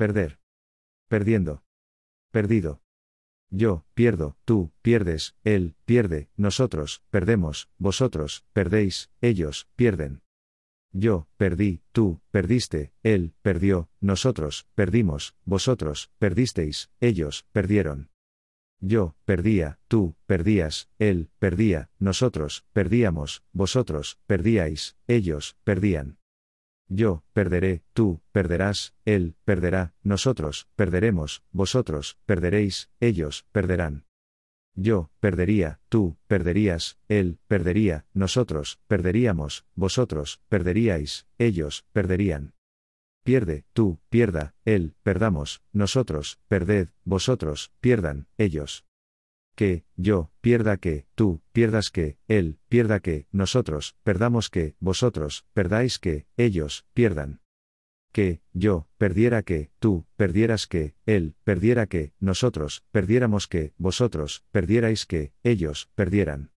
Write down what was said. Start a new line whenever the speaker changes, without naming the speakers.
perder, perdiendo, perdido. Yo, pierdo, tú, pierdes, él, pierde, nosotros, perdemos, vosotros, perdéis, ellos, pierden. Yo, perdí, tú, perdiste, él, perdió, nosotros, perdimos, vosotros, perdisteis, ellos, perdieron. Yo, perdía, tú, perdías, él, perdía, nosotros, perdíamos, vosotros, perdíais, ellos, perdían. Yo, perderé, tú, perderás, él, perderá, nosotros, perderemos, vosotros, perderéis, ellos, perderán. Yo, perdería, tú, perderías, él, perdería, nosotros, perderíamos, vosotros, perderíais, ellos, perderían. Pierde, tú, pierda, él, perdamos, nosotros, perded, vosotros, pierdan, ellos. Que, yo, pierda que, tú, pierdas que, él, pierda que, nosotros, perdamos que, vosotros, perdáis que, ellos, pierdan. Que, yo, perdiera que, tú, perdieras que, él, perdiera que, nosotros, perdiéramos que, vosotros, perdierais que, ellos, perdieran.